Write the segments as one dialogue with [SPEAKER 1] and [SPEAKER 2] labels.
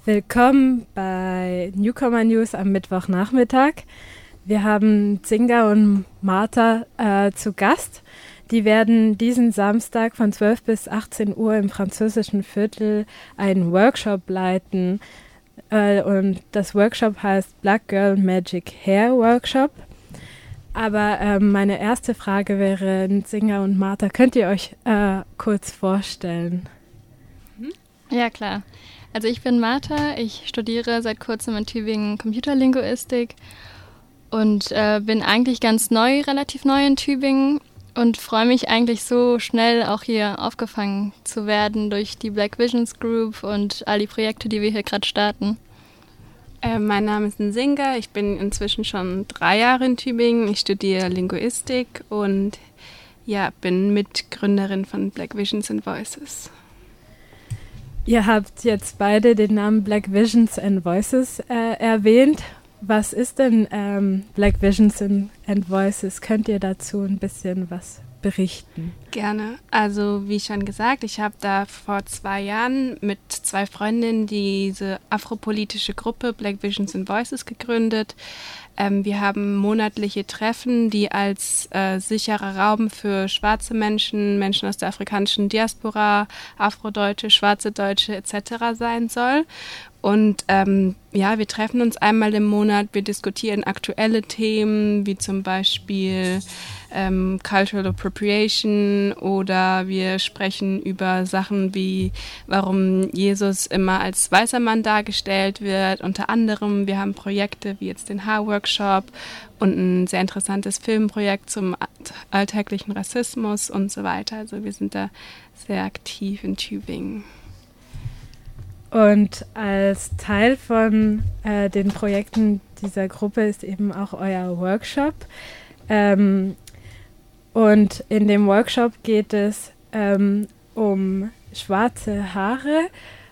[SPEAKER 1] Willkommen bei Newcomer News am Mittwochnachmittag. Wir haben Zinga und Martha zu Gast. Die werden diesen Samstag von 12 bis 18 Uhr im französischen Viertel einen Workshop leiten. Und das Workshop heißt Black Girl Magic Hair Workshop. Aber meine erste Frage wäre, Zinga und Martha, könnt ihr euch kurz vorstellen?
[SPEAKER 2] Ja, klar. Also ich bin Martha, ich studiere seit kurzem in Tübingen Computerlinguistik und bin eigentlich relativ neu in Tübingen und freue mich eigentlich so schnell auch hier aufgefangen zu werden durch die Black Visions Group und all die Projekte, die wir hier gerade starten.
[SPEAKER 3] Mein Name ist Nzinga, ich bin inzwischen schon 3 Jahre in Tübingen, ich studiere Linguistik und bin Mitgründerin von Black Visions and Voices.
[SPEAKER 1] Ihr habt jetzt beide den Namen Black Visions and Voices erwähnt. Was ist denn Black Visions and Voices? Könnt ihr dazu ein bisschen was berichten?
[SPEAKER 3] Gerne. Also wie schon gesagt, ich habe da vor 2 Jahren mit 2 Freundinnen diese afropolitische Gruppe Black Visions and Voices gegründet. Wir haben monatliche Treffen, die als sicherer Raum für schwarze Menschen, Menschen aus der afrikanischen Diaspora, Afrodeutsche, schwarze Deutsche etc. sein soll. Und wir treffen uns einmal im Monat, wir diskutieren aktuelle Themen, wie zum Beispiel Cultural Appropriation, oder wir sprechen über Sachen wie, warum Jesus immer als weißer Mann dargestellt wird. Unter anderem, wir haben Projekte wie jetzt den Haarworkshop und ein sehr interessantes Filmprojekt zum alltäglichen Rassismus und so weiter. Also wir sind da sehr aktiv in Tübingen.
[SPEAKER 1] Und als Teil von den Projekten dieser Gruppe ist eben auch euer Workshop. Und in dem Workshop geht es um schwarze Haare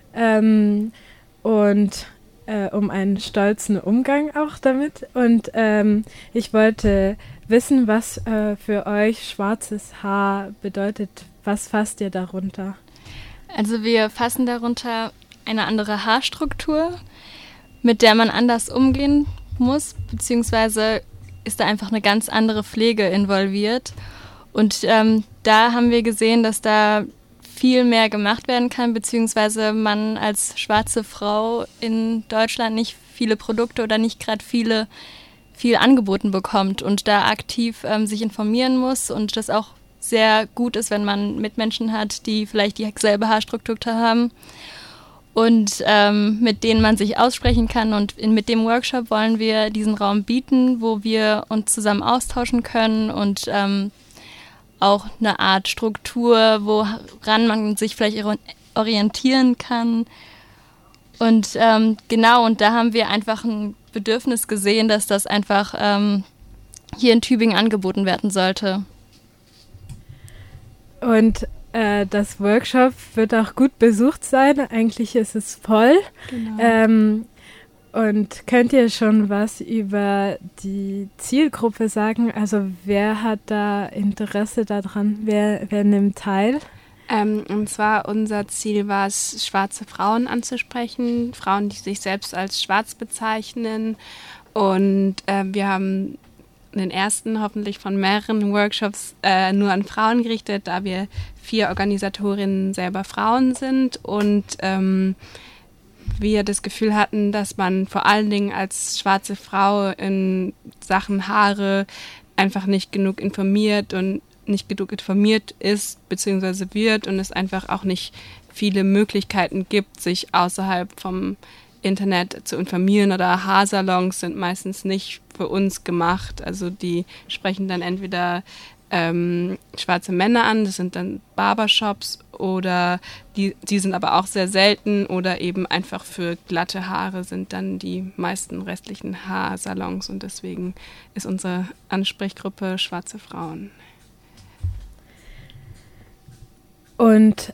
[SPEAKER 1] und um einen stolzen Umgang auch damit. Und ich wollte wissen, was für euch schwarzes Haar bedeutet. Was fasst ihr darunter?
[SPEAKER 2] Also wir fassen darunter eine andere Haarstruktur, mit der man anders umgehen muss, beziehungsweise ist da einfach eine ganz andere Pflege involviert. Und da haben wir gesehen, dass da viel mehr gemacht werden kann, beziehungsweise man als schwarze Frau in Deutschland nicht viele Produkte oder nicht gerade viel angeboten bekommt und da aktiv sich informieren muss und das auch sehr gut ist, wenn man Mitmenschen hat, die vielleicht dieselbe Haarstruktur haben und mit denen man sich aussprechen kann. Und mit dem Workshop wollen wir diesen Raum bieten, wo wir uns zusammen austauschen können und auch eine Art Struktur, woran man sich vielleicht orientieren kann. Und und da haben wir einfach ein Bedürfnis gesehen, dass das einfach hier in Tübingen angeboten werden sollte.
[SPEAKER 1] Und das Workshop wird auch gut besucht sein. Eigentlich ist es voll. Genau. Und könnt ihr schon was über die Zielgruppe sagen? Also wer hat da Interesse daran? Wer nimmt teil?
[SPEAKER 3] Und zwar unser Ziel war es, schwarze Frauen anzusprechen, Frauen, die sich selbst als schwarz bezeichnen. Und wir haben den ersten hoffentlich von mehreren Workshops nur an Frauen gerichtet, da wir 4 Organisatorinnen selber Frauen sind und wir das Gefühl hatten, dass man vor allen Dingen als schwarze Frau in Sachen Haare einfach nicht genug informiert ist bzw. wird und es einfach auch nicht viele Möglichkeiten gibt, sich außerhalb vom Internet zu informieren, oder Haarsalons sind meistens nicht für uns gemacht. Also die sprechen dann entweder schwarze Männer an, das sind dann Barbershops, oder die sind aber auch sehr selten, oder eben einfach für glatte Haare sind dann die meisten restlichen Haarsalons, und deswegen ist unsere Ansprechgruppe schwarze Frauen.
[SPEAKER 1] Und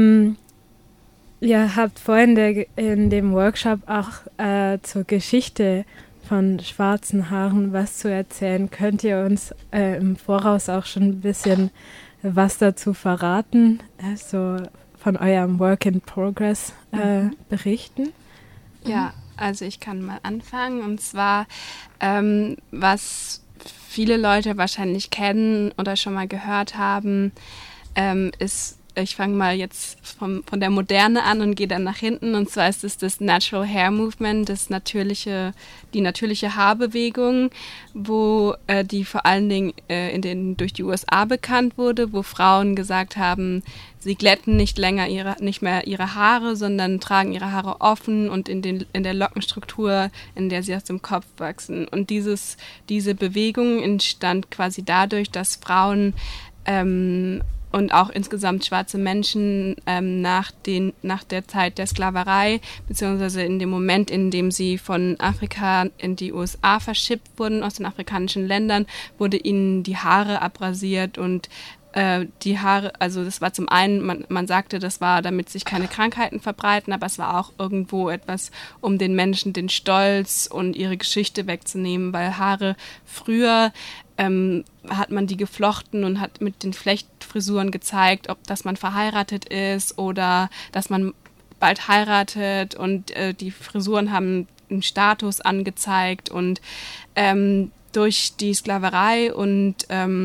[SPEAKER 1] ihr habt vorhin in dem Workshop auch zur Geschichte von schwarzen Haaren was zu erzählen. Könnt ihr uns im Voraus auch schon ein bisschen was dazu verraten, so von eurem Work in Progress berichten?
[SPEAKER 3] Ja, also ich kann mal anfangen. Und zwar, was viele Leute wahrscheinlich kennen oder schon mal gehört haben, ist, ich fange mal jetzt von der Moderne an und gehe dann nach hinten. Und zwar ist es das Natural Hair Movement, die natürliche Haarbewegung, wo die vor allen Dingen durch die USA bekannt wurde, wo Frauen gesagt haben, sie glätten nicht mehr ihre Haare, sondern tragen ihre Haare offen und in der Lockenstruktur, in der sie aus dem Kopf wachsen. Und diese Bewegung entstand quasi dadurch, dass Frauen und auch insgesamt schwarze Menschen nach der Zeit der Sklaverei, beziehungsweise in dem Moment, in dem sie von Afrika in die USA verschippt wurden, aus den afrikanischen Ländern, wurde ihnen die Haare abrasiert und die Haare, also das war zum einen, man sagte, das war, damit sich keine Krankheiten verbreiten, aber es war auch irgendwo etwas, um den Menschen den Stolz und ihre Geschichte wegzunehmen, weil Haare früher hat man die geflochten und hat mit den Flechtfrisuren gezeigt, dass man verheiratet ist oder dass man bald heiratet und die Frisuren haben einen Status angezeigt und durch die Sklaverei und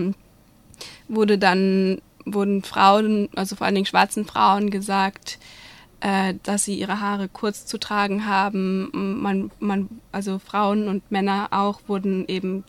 [SPEAKER 3] wurden Frauen, also vor allen Dingen schwarzen Frauen gesagt, dass sie ihre Haare kurz zu tragen haben. Also Frauen und Männer auch wurden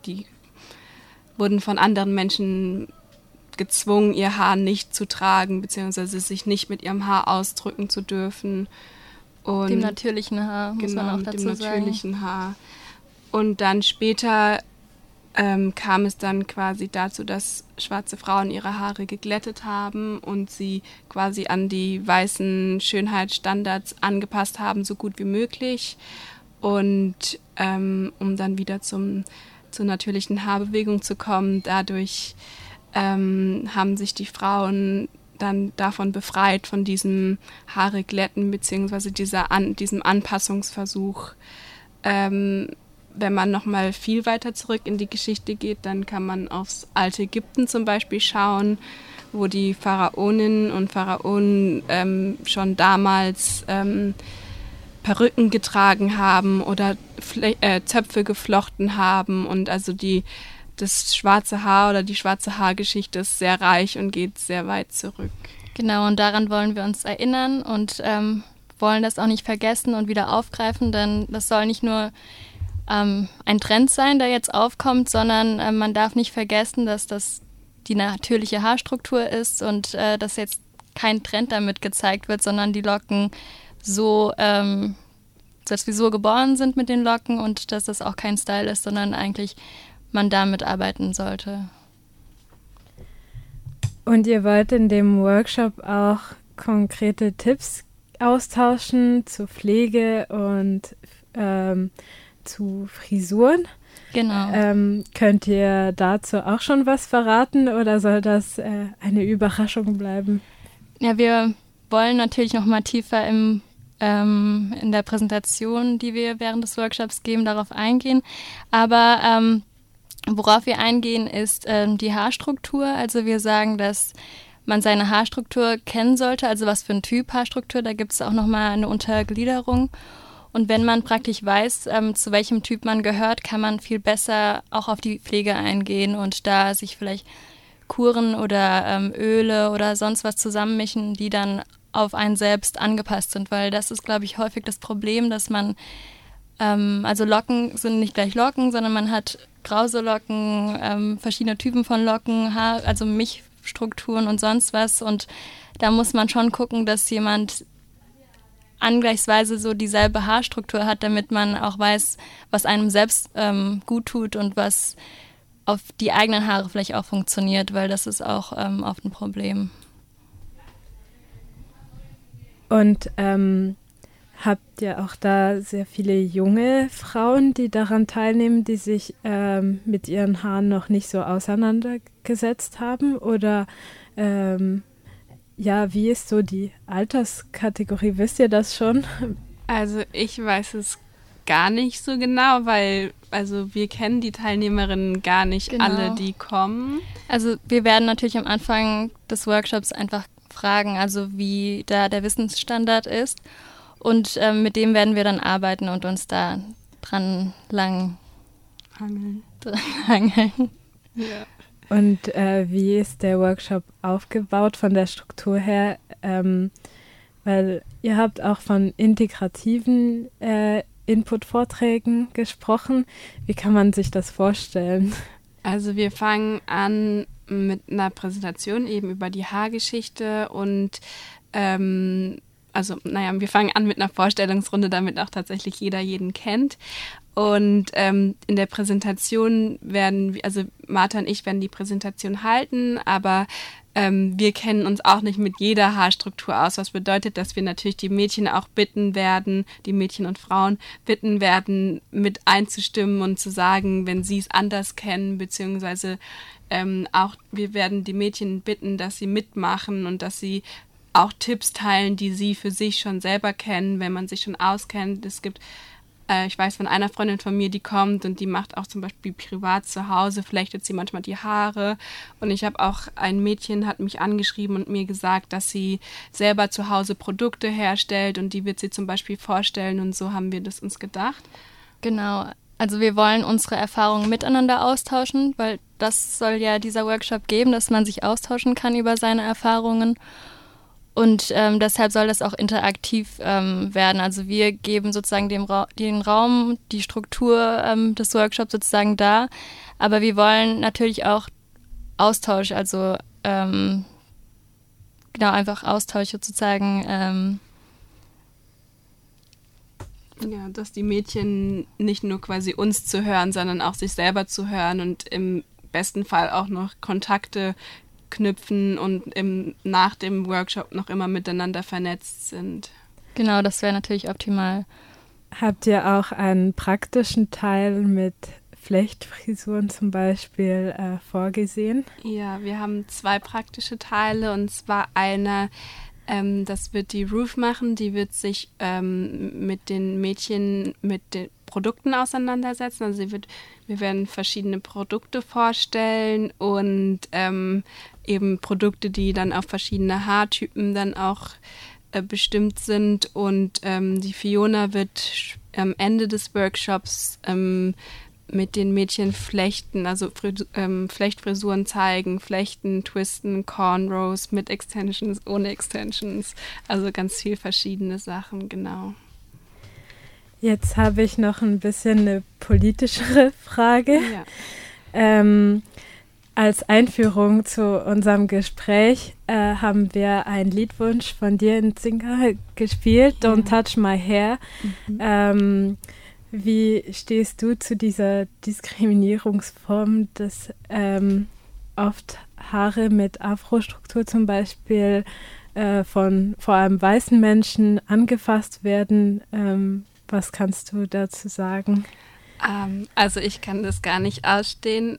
[SPEAKER 3] von anderen Menschen gezwungen, ihr Haar nicht zu tragen, beziehungsweise sich nicht mit ihrem Haar ausdrücken zu dürfen. Und
[SPEAKER 2] dem natürlichen Haar, muss man auch dazu sagen. Dem natürlichen
[SPEAKER 3] Haar. Und dann später kam es dann quasi dazu, dass schwarze Frauen ihre Haare geglättet haben und sie quasi an die weißen Schönheitsstandards angepasst haben, so gut wie möglich. Und um dann wieder zur natürlichen Haarbewegung zu kommen, dadurch haben sich die Frauen dann davon befreit, von diesem Haare glätten, beziehungsweise diesem Anpassungsversuch. Wenn man nochmal viel weiter zurück in die Geschichte geht, dann kann man aufs alte Ägypten zum Beispiel schauen, wo die Pharaoninnen und Pharaonen schon damals Perücken getragen haben oder Zöpfe geflochten haben. Und also das schwarze Haar oder die schwarze Haargeschichte ist sehr reich und geht sehr weit zurück.
[SPEAKER 2] Genau, und daran wollen wir uns erinnern und wollen das auch nicht vergessen und wieder aufgreifen, denn das soll nicht nur ein Trend sein, der jetzt aufkommt, sondern man darf nicht vergessen, dass das die natürliche Haarstruktur ist und dass jetzt kein Trend damit gezeigt wird, sondern die Locken so, dass wir so geboren sind mit den Locken und dass das auch kein Style ist, sondern eigentlich man damit arbeiten sollte.
[SPEAKER 1] Und ihr wollt in dem Workshop auch konkrete Tipps austauschen zu Pflege und zu Frisuren.
[SPEAKER 2] Genau.
[SPEAKER 1] Könnt ihr dazu auch schon was verraten oder soll das eine Überraschung bleiben?
[SPEAKER 2] Ja, wir wollen natürlich noch mal tiefer in der Präsentation, die wir während des Workshops geben, darauf eingehen. Aber worauf wir eingehen, ist die Haarstruktur. Also wir sagen, dass man seine Haarstruktur kennen sollte, also was für ein Typ Haarstruktur. Da gibt es auch noch mal eine Untergliederung. Und wenn man praktisch weiß, zu welchem Typ man gehört, kann man viel besser auch auf die Pflege eingehen und da sich vielleicht Kuren oder Öle oder sonst was zusammenmischen, die dann auf einen selbst angepasst sind. Weil das ist, glaube ich, häufig das Problem, dass man, also Locken sind nicht gleich Locken, sondern man hat krause Locken, verschiedene Typen von Locken, also Mischstrukturen und sonst was. Und da muss man schon gucken, dass jemand angleichsweise so dieselbe Haarstruktur hat, damit man auch weiß, was einem selbst gut tut und was auf die eigenen Haare vielleicht auch funktioniert, weil das ist auch oft ein Problem.
[SPEAKER 1] Und habt ihr auch da sehr viele junge Frauen, die daran teilnehmen, die sich mit ihren Haaren noch nicht so auseinandergesetzt haben? Oder ja, wie ist so die Alterskategorie? Wisst ihr das schon?
[SPEAKER 3] Also ich weiß es gar nicht so genau, weil wir kennen die Teilnehmerinnen gar nicht alle, die kommen.
[SPEAKER 2] Also wir werden natürlich am Anfang des Workshops einfach fragen, also wie da der Wissensstandard ist. Und mit dem werden wir dann arbeiten und uns da dran lang
[SPEAKER 3] hangeln.
[SPEAKER 1] Ja. Und wie ist der Workshop aufgebaut von der Struktur her? Weil ihr habt auch von integrativen Input-Vorträgen gesprochen. Wie kann man sich das vorstellen?
[SPEAKER 3] Also wir fangen an mit einer Präsentation eben über die Haargeschichte und wir fangen an mit einer Vorstellungsrunde, damit auch tatsächlich jeder jeden kennt. Und in der Präsentation Martha und ich werden die Präsentation halten, aber wir kennen uns auch nicht mit jeder Haarstruktur aus, was bedeutet, dass wir natürlich die Mädchen auch bitten werden, die Mädchen und Frauen bitten werden, mit einzustimmen und zu sagen, wenn sie es anders kennen, beziehungsweise auch wir werden die Mädchen bitten, dass sie mitmachen und dass sie auch Tipps teilen, die sie für sich schon selber kennen, wenn man sich schon auskennt. Es gibt ich weiß von einer Freundin von mir, die kommt und die macht auch zum Beispiel privat zu Hause, flechtet sie manchmal die Haare. Und ich habe auch, ein Mädchen hat mich angeschrieben und mir gesagt, dass sie selber zu Hause Produkte herstellt und die wird sie zum Beispiel vorstellen und so haben wir das uns gedacht.
[SPEAKER 2] Genau, also wir wollen unsere Erfahrungen miteinander austauschen, weil das soll ja dieser Workshop geben, dass man sich austauschen kann über seine Erfahrungen. Und deshalb soll das auch interaktiv werden. Also wir geben sozusagen den Raum, die Struktur des Workshops sozusagen da. Aber wir wollen natürlich auch Austausch, also einfach Austausch sozusagen.
[SPEAKER 3] Ja, dass die Mädchen nicht nur quasi uns zu hören, sondern auch sich selber zu hören und im besten Fall auch noch Kontakte knüpfen und nach dem Workshop noch immer miteinander vernetzt sind.
[SPEAKER 2] Genau, das wäre natürlich optimal.
[SPEAKER 1] Habt ihr auch einen praktischen Teil mit Flechtfrisuren zum Beispiel vorgesehen?
[SPEAKER 3] Ja, wir haben 2 praktische Teile und zwar eine, das wird die Ruth machen, die wird sich mit den Mädchen mit den Produkten auseinandersetzen. Also wir werden verschiedene Produkte vorstellen und eben Produkte, die dann auf verschiedene Haartypen dann auch bestimmt sind. Und die Fiona wird am Ende des Workshops mit den Mädchen flechten, also Flechtfrisuren zeigen, flechten, twisten, Cornrows mit Extensions, ohne Extensions. Also ganz viel verschiedene Sachen, genau.
[SPEAKER 1] Jetzt habe ich noch ein bisschen eine politischere Frage. Ja. Als Einführung zu unserem Gespräch haben wir einen Liedwunsch von dir in Nzinga gespielt, ja. Don't Touch My Hair. Mhm. Wie stehst du zu dieser Diskriminierungsform, dass oft Haare mit Afrostruktur zum Beispiel von vor allem weißen Menschen angefasst werden? Was kannst du dazu sagen?
[SPEAKER 3] Also ich kann das gar nicht ausstehen.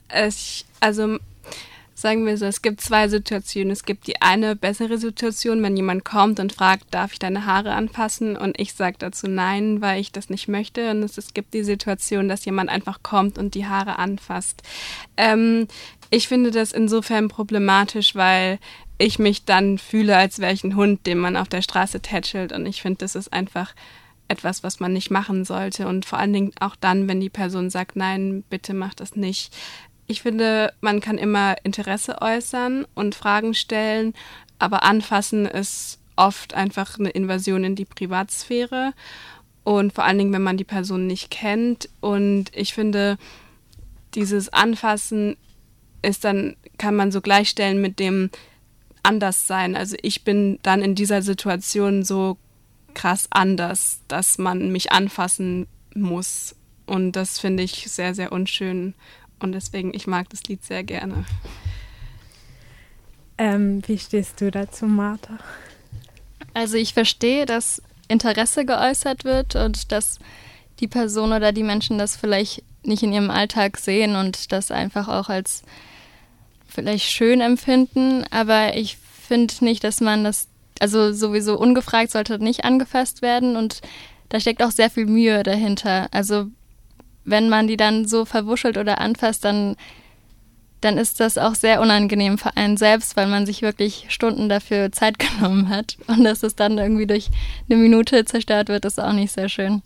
[SPEAKER 3] Sagen wir so, es gibt 2 Situationen. Es gibt die eine bessere Situation, wenn jemand kommt und fragt, darf ich deine Haare anfassen? Und ich sage dazu nein, weil ich das nicht möchte. Und es gibt die Situation, dass jemand einfach kommt und die Haare anfasst. Ich finde das insofern problematisch, weil ich mich dann fühle, als wäre ich ein Hund, den man auf der Straße tätschelt. Und ich finde, das ist einfach etwas, was man nicht machen sollte. Und vor allen Dingen auch dann, wenn die Person sagt, nein, bitte mach das nicht. Ich finde, man kann immer Interesse äußern und Fragen stellen, aber anfassen ist oft einfach eine Invasion in die Privatsphäre und vor allen Dingen, wenn man die Person nicht kennt. Und ich finde, dieses Anfassen kann man so gleichstellen mit dem Anderssein. Also ich bin dann in dieser Situation so krass anders, dass man mich anfassen muss. Und das finde ich sehr, sehr unschön. Und deswegen, ich mag das Lied sehr gerne.
[SPEAKER 1] Wie stehst du dazu, Martha?
[SPEAKER 2] Also ich verstehe, dass Interesse geäußert wird und dass die Person oder die Menschen das vielleicht nicht in ihrem Alltag sehen und das einfach auch als vielleicht schön empfinden. Aber ich finde nicht, dass man das, also sowieso ungefragt sollte nicht angefasst werden und da steckt auch sehr viel Mühe dahinter. Also wenn man die dann so verwuschelt oder anfasst, dann dann ist das auch sehr unangenehm für einen selbst, weil man sich wirklich Stunden dafür Zeit genommen hat. Und dass es dann irgendwie durch eine Minute zerstört wird, ist auch nicht sehr schön.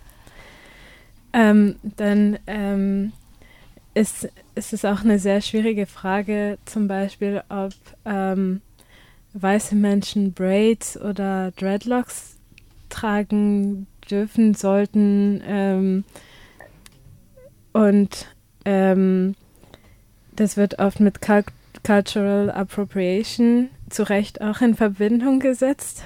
[SPEAKER 1] Ist es auch eine sehr schwierige Frage, zum Beispiel, ob weiße Menschen Braids oder Dreadlocks tragen dürfen, sollten. Das wird oft mit Cultural Appropriation zu Recht auch in Verbindung gesetzt.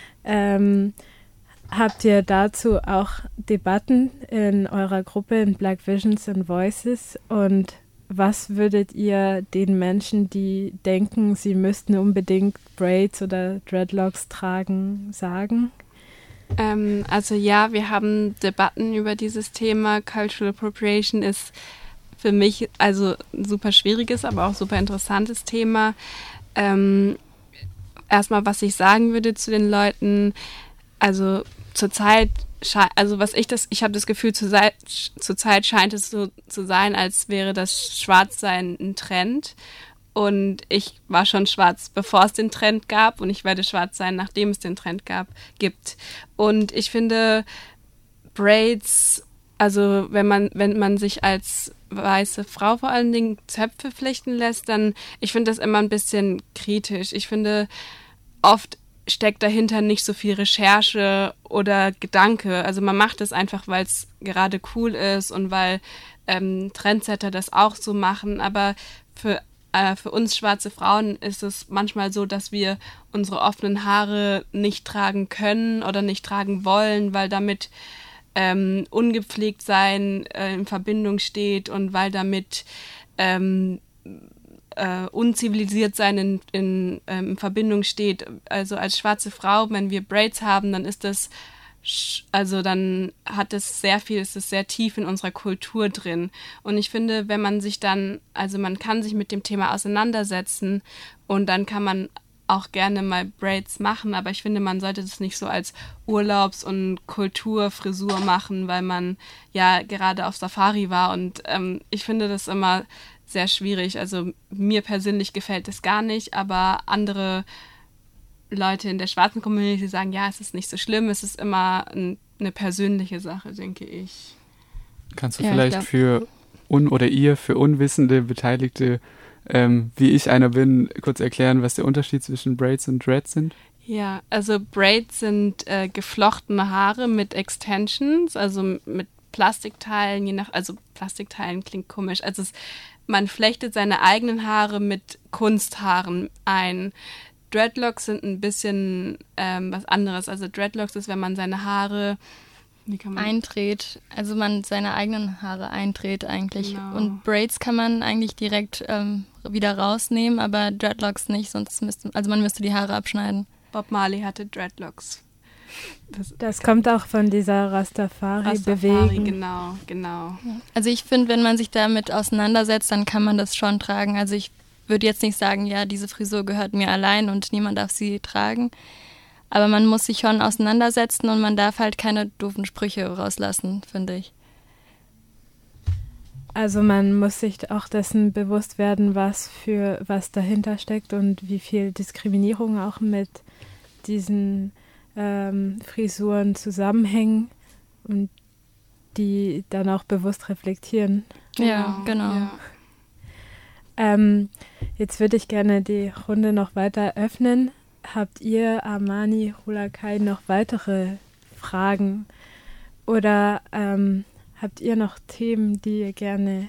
[SPEAKER 1] Habt ihr dazu auch Debatten in eurer Gruppe in Black Visions and Voices? Und was würdet ihr den Menschen, die denken, sie müssten unbedingt Braids oder Dreadlocks tragen, sagen?
[SPEAKER 3] Also ja, wir haben Debatten über dieses Thema. Cultural Appropriation ist für mich also ein super schwieriges, aber auch super interessantes Thema. Erstmal, was ich sagen würde zu den Leuten, also zurzeit, also ich habe das Gefühl, zurzeit scheint es so zu sein, als wäre das Schwarzsein ein Trend. Und ich war schon schwarz, bevor es den Trend gab, und ich werde schwarz sein, nachdem es den Trend gibt. Und ich finde Braids, also wenn man sich als weiße Frau vor allen Dingen Zöpfe flechten lässt, dann, ich finde das immer ein bisschen kritisch. Ich finde, oft steckt dahinter nicht so viel Recherche oder Gedanke. Also man macht es einfach, weil es gerade cool ist und weil Trendsetter das auch so machen. Aber für uns schwarze Frauen ist es manchmal so, dass wir unsere offenen Haare nicht tragen können oder nicht tragen wollen, weil damit ungepflegt sein in Verbindung steht und weil damit unzivilisiert sein in Verbindung steht. Also als schwarze Frau, wenn wir Braids haben, dann ist das, also dann hat es sehr viel, ist es sehr tief in unserer Kultur drin. Und ich finde, wenn man sich dann, also man kann sich mit dem Thema auseinandersetzen und dann kann man auch gerne mal Braids machen, aber ich finde, man sollte das nicht so als Urlaubs- und Kulturfrisur machen, weil man ja gerade auf Safari war, und ich finde das immer sehr schwierig. Also mir persönlich gefällt es gar nicht, aber andere Leute in der schwarzen Community sagen, ja, es ist nicht so schlimm, es ist immer eine persönliche Sache, denke ich.
[SPEAKER 4] Kannst du vielleicht für unwissende Beteiligte, wie ich einer bin, kurz erklären, was der Unterschied zwischen Braids und Dreads sind?
[SPEAKER 3] Ja, also Braids sind geflochtene Haare mit Extensions, also mit Plastikteilen, also Plastikteilen klingt komisch, also man flechtet seine eigenen Haare mit Kunsthaaren ein. Dreadlocks sind ein bisschen was anderes. Also Dreadlocks ist, wenn man seine Haare
[SPEAKER 2] eindreht, also man seine eigenen Haare eindreht eigentlich.
[SPEAKER 3] Genau.
[SPEAKER 2] Und Braids kann man eigentlich direkt wieder rausnehmen, aber Dreadlocks nicht, sonst man müsste die Haare abschneiden.
[SPEAKER 3] Bob Marley hatte Dreadlocks.
[SPEAKER 1] Das kommt auch von dieser Rastafari-Bewegung.
[SPEAKER 3] Genau.
[SPEAKER 2] Also ich finde, wenn man sich damit auseinandersetzt, dann kann man das schon tragen. Also ich würde jetzt nicht sagen, ja, diese Frisur gehört mir allein und niemand darf sie tragen. Aber man muss sich schon auseinandersetzen und man darf halt keine doofen Sprüche rauslassen, finde ich.
[SPEAKER 1] Also man muss sich auch dessen bewusst werden, was dahinter steckt und wie viel Diskriminierung auch mit diesen Frisuren zusammenhängen und die dann auch bewusst reflektieren.
[SPEAKER 2] Ja, genau.
[SPEAKER 3] Ja.
[SPEAKER 1] Jetzt würde ich gerne die Runde noch weiter öffnen. Habt ihr, Amani, Hulakai, noch weitere Fragen? Oder habt ihr noch Themen, die ihr gerne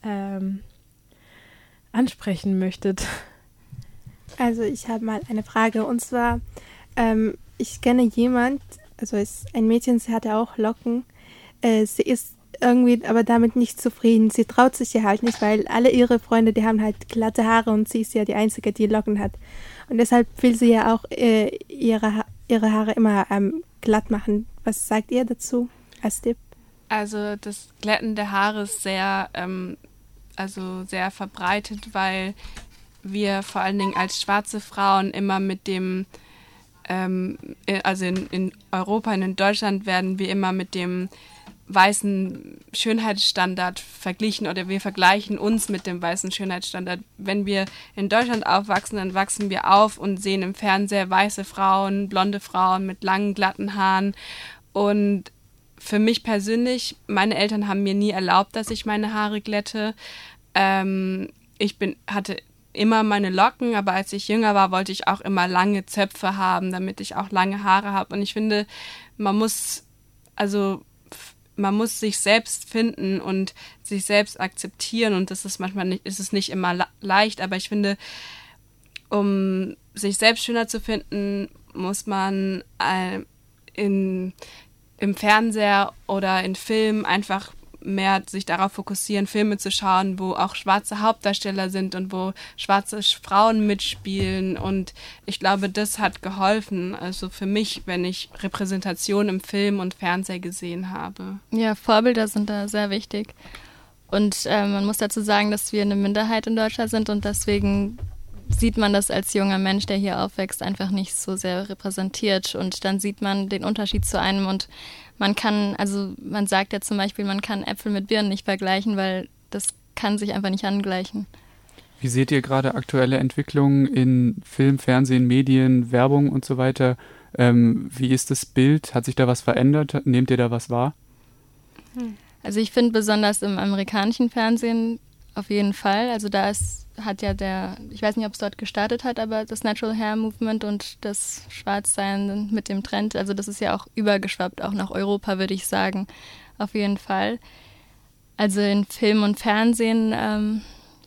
[SPEAKER 1] ansprechen möchtet?
[SPEAKER 5] Also ich habe mal eine Frage, und zwar, ich kenne jemand, also ist ein Mädchen, sie hatte auch Locken. Sie ist irgendwie aber damit nicht zufrieden. Sie traut sich ja halt nicht, weil alle ihre Freunde, die haben halt glatte Haare und sie ist ja die Einzige, die Locken hat. Und deshalb will sie ja auch ihre Haare immer glatt machen. Was sagt ihr dazu als Tipp?
[SPEAKER 3] Also das Glätten der Haare ist sehr verbreitet, weil wir vor allen Dingen als schwarze Frauen immer mit dem also in Europa und in Deutschland werden wir immer mit dem weißen Schönheitsstandard verglichen oder wir vergleichen uns mit dem weißen Schönheitsstandard. Wenn wir in Deutschland aufwachsen, dann wachsen wir auf und sehen im Fernseher weiße Frauen, blonde Frauen mit langen, glatten Haaren. Und für mich persönlich, meine Eltern haben mir nie erlaubt, dass ich meine Haare glätte. Hatte immer meine Locken, aber als ich jünger war, wollte ich auch immer lange Zöpfe haben, damit ich auch lange Haare habe. Und ich finde, man muss sich selbst finden und sich selbst akzeptieren und das ist manchmal nicht, ist es nicht immer leicht, aber ich finde, um sich selbst schöner zu finden, muss man im Fernseher oder in Filmen einfach mehr sich darauf fokussieren, Filme zu schauen, wo auch schwarze Hauptdarsteller sind und wo schwarze Frauen mitspielen und ich glaube, das hat geholfen, also für mich, wenn ich Repräsentation im Film und Fernseher gesehen habe.
[SPEAKER 2] Ja, Vorbilder sind da sehr wichtig und man muss dazu sagen, dass wir eine Minderheit in Deutschland sind und deswegen sieht man das als junger Mensch, der hier aufwächst, einfach nicht so sehr repräsentiert und dann sieht man den Unterschied zu einem und man sagt ja zum Beispiel, man kann Äpfel mit Birnen nicht vergleichen, weil das kann sich einfach nicht angleichen.
[SPEAKER 4] Wie seht ihr gerade aktuelle Entwicklungen in Film, Fernsehen, Medien, Werbung und so weiter? Wie ist das Bild? Hat sich da was verändert? Nehmt ihr da was wahr?
[SPEAKER 2] Also ich finde besonders im amerikanischen Fernsehen auf jeden Fall. Also ich weiß nicht, ob es dort gestartet hat, aber das Natural Hair Movement und das Schwarzsein mit dem Trend, also das ist ja auch übergeschwappt, auch nach Europa, würde ich sagen, auf jeden Fall. Also in Film und Fernsehen,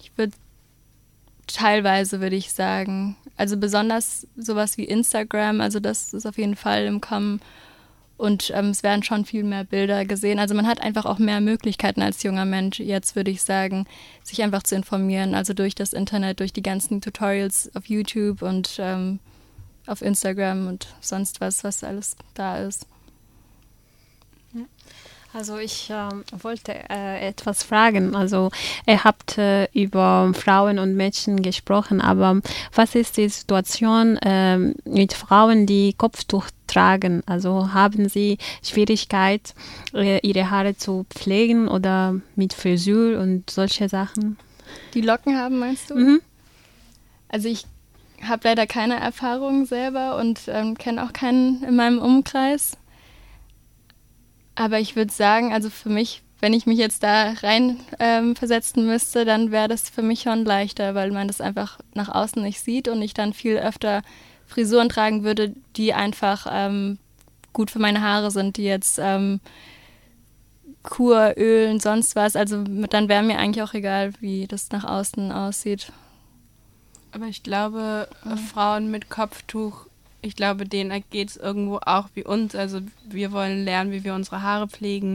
[SPEAKER 2] teilweise würde ich sagen, also besonders sowas wie Instagram, also das ist auf jeden Fall im Kommen. Und es werden schon viel mehr Bilder gesehen. Also man hat einfach auch mehr Möglichkeiten als junger Mensch, jetzt würde ich sagen, sich einfach zu informieren. Also durch das Internet, durch die ganzen Tutorials auf YouTube und auf Instagram und sonst was alles da ist.
[SPEAKER 6] Also ich wollte etwas fragen. Also ihr habt über Frauen und Mädchen gesprochen, aber was ist die Situation mit Frauen, die Kopftuch tragen? Also haben sie Schwierigkeit, ihre Haare zu pflegen oder mit Frisur und solche Sachen?
[SPEAKER 2] Die Locken haben, meinst du?
[SPEAKER 6] Mhm.
[SPEAKER 2] Also ich habe leider keine Erfahrung selber und kenne auch keinen in meinem Umkreis. Aber ich würde sagen, also für mich, wenn ich mich jetzt da rein versetzen müsste, dann wäre das für mich schon leichter, weil man das einfach nach außen nicht sieht und ich dann viel öfter Frisuren tragen würde, die einfach gut für meine Haare sind, die jetzt Kur, Ölen, sonst was. Also dann wäre mir eigentlich auch egal, wie das nach außen aussieht.
[SPEAKER 3] Aber ich glaube, Frauen mit Kopftuch, ich glaube, denen geht es irgendwo auch wie uns. Also wir wollen lernen, wie wir unsere Haare pflegen.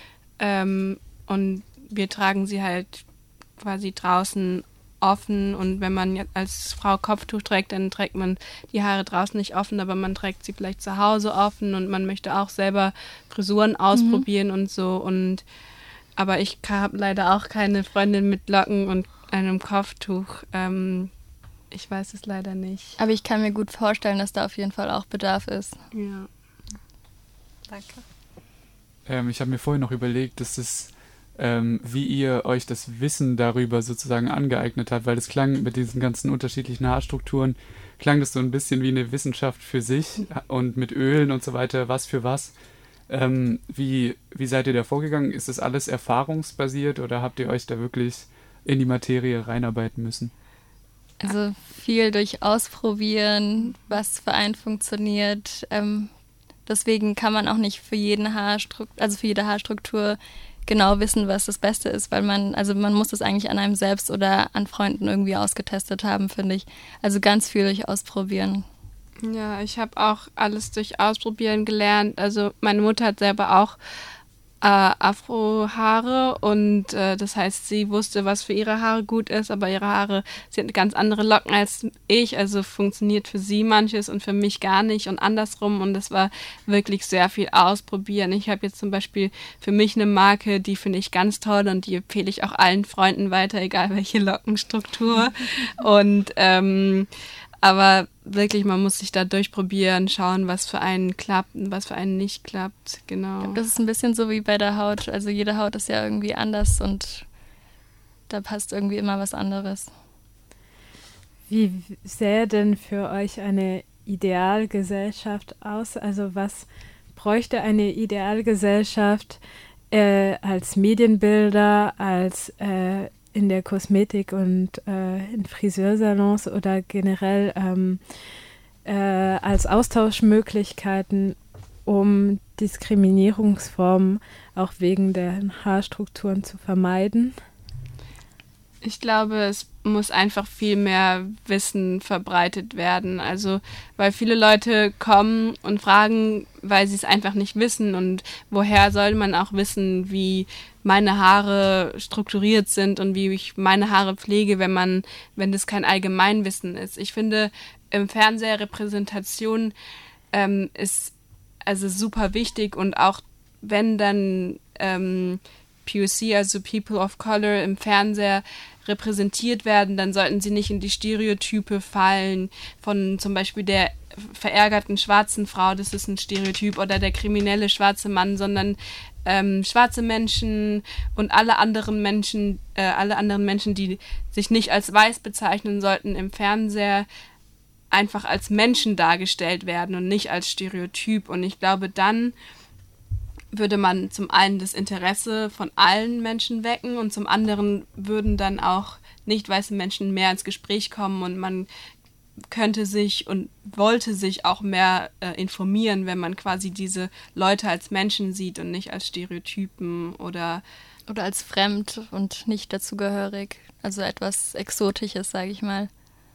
[SPEAKER 3] Und wir tragen sie halt quasi draußen offen. Und wenn man als Frau Kopftuch trägt, dann trägt man die Haare draußen nicht offen, aber man trägt sie vielleicht zu Hause offen und man möchte auch selber Frisuren ausprobieren und so. Aber ich habe leider auch keine Freundin mit Locken und einem Kopftuch. Ich weiß es leider nicht.
[SPEAKER 2] Aber ich kann mir gut vorstellen, dass da auf jeden Fall auch Bedarf ist.
[SPEAKER 3] Ja.
[SPEAKER 6] Danke.
[SPEAKER 4] Ich habe mir vorhin noch überlegt, dass es, wie ihr euch das Wissen darüber sozusagen angeeignet habt, weil es klang mit diesen ganzen unterschiedlichen Haarstrukturen, klang das so ein bisschen wie eine Wissenschaft für sich und mit Ölen und so weiter, was für was. Wie seid ihr da vorgegangen? Ist das alles erfahrungsbasiert oder habt ihr euch da wirklich in die Materie reinarbeiten müssen?
[SPEAKER 2] Also viel durch Ausprobieren, was für einen funktioniert. Deswegen kann man auch nicht für jede Haarstruktur genau wissen, was das Beste ist, weil man muss das eigentlich an einem selbst oder an Freunden irgendwie ausgetestet haben, finde ich. Also ganz viel durch Ausprobieren.
[SPEAKER 3] Ja, ich habe auch alles durch Ausprobieren gelernt. Also meine Mutter hat selber auch Afrohaare und das heißt, sie wusste, was für ihre Haare gut ist, aber sie hat ganz andere Locken als ich, also funktioniert für sie manches und für mich gar nicht und andersrum und das war wirklich sehr viel ausprobieren. Ich habe jetzt zum Beispiel für mich eine Marke, die finde ich ganz toll und die empfehle ich auch allen Freunden weiter, egal welche Lockenstruktur und Aber wirklich, man muss sich da durchprobieren, schauen, was für einen klappt und was für einen nicht klappt. Genau.
[SPEAKER 2] Ich glaub, das ist ein bisschen so wie bei der Haut. Also jede Haut ist ja irgendwie anders und da passt irgendwie immer was anderes.
[SPEAKER 1] Wie sähe denn für euch eine Idealgesellschaft aus? Also was bräuchte eine Idealgesellschaft als Medienbilder, als in der Kosmetik und in Friseursalons oder generell als Austauschmöglichkeiten, um Diskriminierungsformen auch wegen der Haarstrukturen zu vermeiden?
[SPEAKER 3] Ich glaube, es muss einfach viel mehr Wissen verbreitet werden. Also, weil viele Leute kommen und fragen, weil sie es einfach nicht wissen. Und woher soll man auch wissen, wie meine Haare strukturiert sind und wie ich meine Haare pflege, wenn das kein Allgemeinwissen ist. Ich finde, im Fernseher Repräsentation ist also super wichtig, und auch wenn dann POC, also People of Color, im Fernseher repräsentiert werden, dann sollten sie nicht in die Stereotype fallen von zum Beispiel der verärgerten schwarzen Frau, das ist ein Stereotyp, oder der kriminelle schwarze Mann, sondern schwarze Menschen und alle anderen Menschen, die sich nicht als weiß bezeichnen, sollten im Fernseher einfach als Menschen dargestellt werden und nicht als Stereotyp. Und ich glaube, dann würde man zum einen das Interesse von allen Menschen wecken und zum anderen würden dann auch nicht weiße Menschen mehr ins Gespräch kommen und man könnte sich und wollte sich auch mehr informieren, wenn man quasi diese Leute als Menschen sieht und nicht als Stereotypen oder
[SPEAKER 2] als fremd und nicht dazugehörig. Also etwas Exotisches, sage ich mal.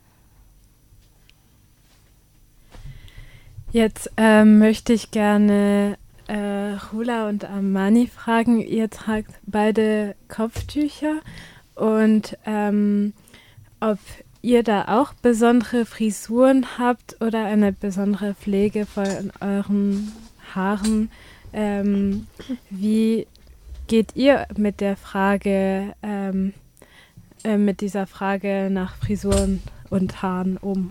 [SPEAKER 1] Jetzt möchte ich gerne Rula und Amani fragen. Ihr tragt beide Kopftücher und ob ihr da auch besondere Frisuren habt oder eine besondere Pflege von euren Haaren. Wie geht ihr mit der Frage, mit dieser Frage nach Frisuren und Haaren um?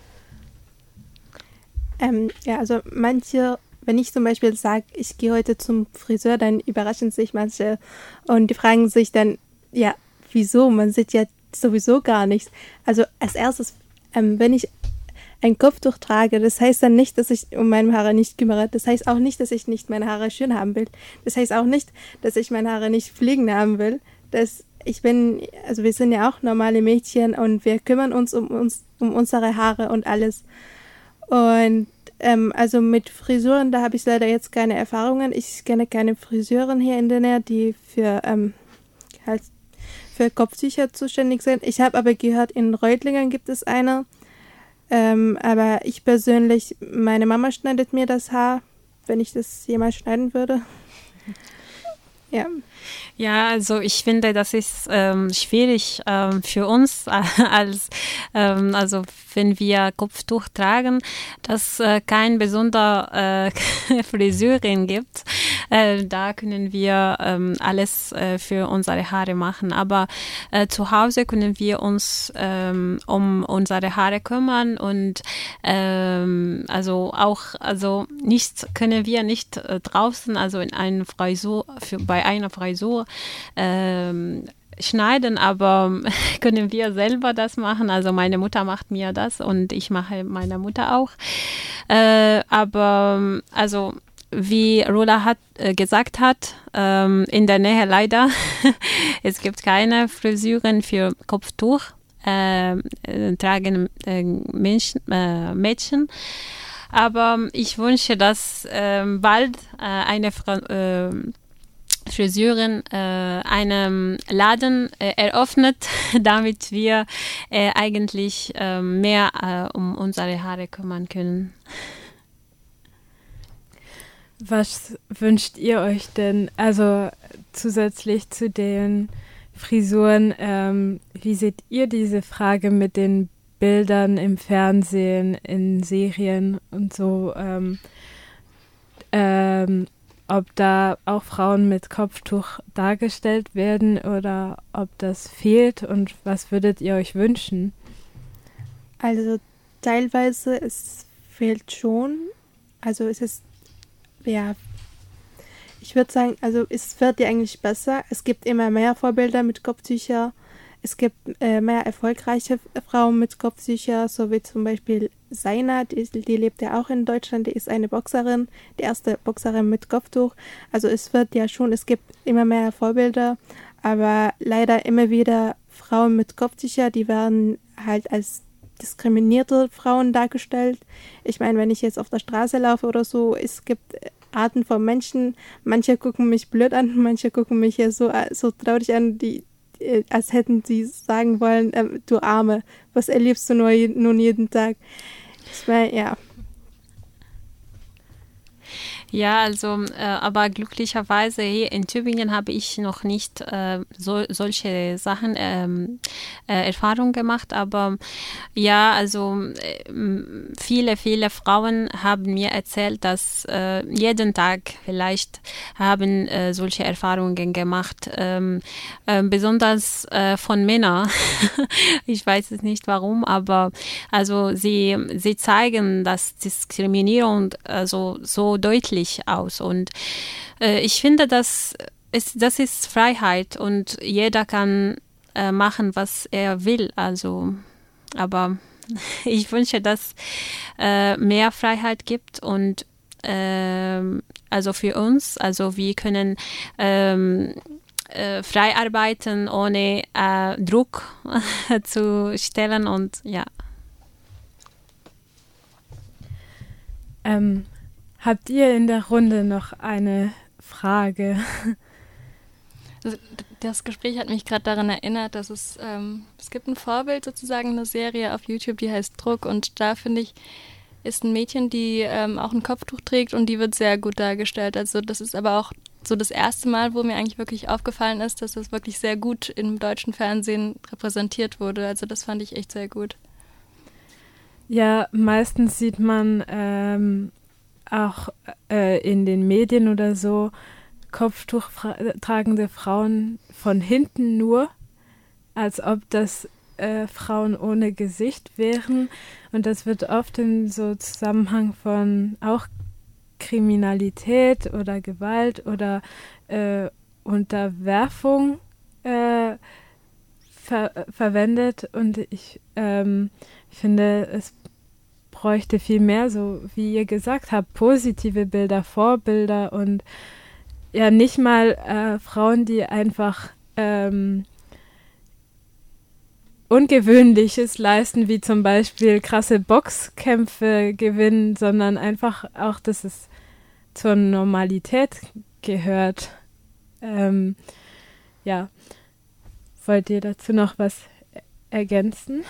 [SPEAKER 5] Ja, also manche, wenn ich zum Beispiel sage, ich gehe heute zum Friseur, dann überraschen sich manche und die fragen sich dann, ja, wieso? Man sieht ja sowieso gar nichts. Also als erstes, wenn ich ein Kopftuch trage, das heißt dann nicht, dass ich um meine Haare nicht kümmere. Das heißt auch nicht, dass ich nicht meine Haare schön haben will. Das heißt auch nicht, dass ich meine Haare nicht pflegen haben will. Also wir sind ja auch normale Mädchen und wir kümmern uns um unsere Haare und alles. Und also mit Frisuren, da habe ich leider jetzt keine Erfahrungen. Ich kenne keine Friseurin hier in der Nähe, die für Kopftücher zuständig sind. Ich habe aber gehört, in Reutlingen gibt es eine. Aber ich persönlich, meine Mama schneidet mir das Haar, wenn ich das jemals schneiden würde. Ja.
[SPEAKER 6] Ja, also ich finde, das ist schwierig für uns, also wenn wir Kopftuch tragen, dass kein besonderer Friseurin gibt. Da können wir alles für unsere Haare machen. Aber zu Hause können wir uns um unsere Haare kümmern und können wir nicht draußen, also in einer Frisur, bei einer Frisur schneiden, aber können wir selber das machen. Also meine Mutter macht mir das und ich mache meiner Mutter auch. Aber also wie Rula gesagt hat, in der Nähe leider, es gibt keine Friseuren für Kopftuch, tragen Mädchen. Aber ich wünsche, dass bald eine Friseurin einen Laden eröffnet, damit wir eigentlich mehr um unsere Haare kümmern können.
[SPEAKER 1] Was wünscht ihr euch denn, also zusätzlich zu den Frisuren, wie seht ihr diese Frage mit den Bildern im Fernsehen, in Serien und so, ob da auch Frauen mit Kopftuch dargestellt werden oder ob das fehlt und was würdet ihr euch wünschen?
[SPEAKER 5] Also teilweise, es fehlt schon. Also es ist, ja, ich würde sagen, also es wird ja eigentlich besser. Es gibt immer mehr Vorbilder mit Kopftüchern. Es gibt mehr erfolgreiche Frauen mit Kopftüchern, so wie zum Beispiel Saina, die lebt ja auch in Deutschland, die ist eine Boxerin, die erste Boxerin mit Kopftuch. Also es wird ja schon, es gibt immer mehr Vorbilder, aber leider immer wieder Frauen mit Kopftüchern, die werden halt als diskriminierte Frauen dargestellt. Ich meine, wenn ich jetzt auf der Straße laufe oder so, es gibt Arten von Menschen, manche gucken mich blöd an, manche gucken mich ja so traurig an, als hätten sie sagen wollen, du Arme, was erlebst du nun jeden Tag? Ich meine, ja.
[SPEAKER 6] Ja, also, aber glücklicherweise hier in Tübingen habe ich noch nicht solche Sachen Erfahrung gemacht, aber ja, also viele Frauen haben mir erzählt, dass jeden Tag vielleicht haben solche Erfahrungen gemacht, besonders von Männern. Ich weiß es nicht warum, aber sie zeigen das Diskriminierung so deutlich aus. Und ich finde, das ist Freiheit und jeder kann machen, was er will. Also, aber ich wünsche, dass mehr Freiheit gibt und also für uns, also wir können frei arbeiten, ohne Druck zu stellen und ja.
[SPEAKER 1] Habt ihr in der Runde noch eine Frage?
[SPEAKER 2] Das Gespräch hat mich gerade daran erinnert, dass es gibt ein Vorbild sozusagen, eine Serie auf YouTube, die heißt Druck und da finde ich, ist ein Mädchen, die auch ein Kopftuch trägt und die wird sehr gut dargestellt. Also das ist aber auch so das erste Mal, wo mir eigentlich wirklich aufgefallen ist, dass das wirklich sehr gut im deutschen Fernsehen repräsentiert wurde. Also das fand ich echt sehr gut.
[SPEAKER 1] Ja, meistens sieht man auch in den Medien oder so Kopftuch tragende Frauen von hinten nur, als ob das Frauen ohne Gesicht wären. Und das wird oft in so Zusammenhang von auch Kriminalität oder Gewalt oder Unterwerfung verwendet. Und ich finde, es bräuchte viel mehr, so wie ihr gesagt habt, positive Bilder, Vorbilder und ja nicht mal Frauen, die einfach Ungewöhnliches leisten, wie zum Beispiel krasse Boxkämpfe gewinnen, sondern einfach auch, dass es zur Normalität gehört. Ja, wollt ihr dazu noch was ergänzen?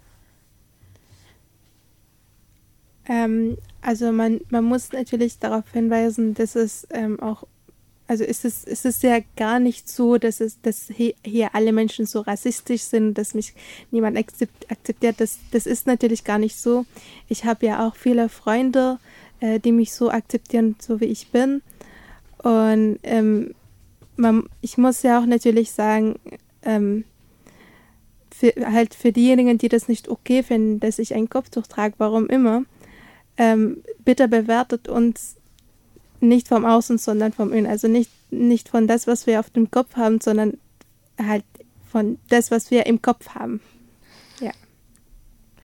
[SPEAKER 5] Also man muss natürlich darauf hinweisen, dass es auch, also ist es ja gar nicht so, dass hier alle Menschen so rassistisch sind, dass mich niemand akzeptiert. Das ist natürlich gar nicht so. Ich habe ja auch viele Freunde, die mich so akzeptieren, so wie ich bin. Und ich muss ja auch natürlich sagen, für diejenigen, die das nicht okay finden, dass ich ein Kopftuch trage, warum immer, bitte bewertet uns nicht vom Außen, sondern vom Innen. Also nicht von das, was wir auf dem Kopf haben, sondern halt von das, was wir im Kopf haben.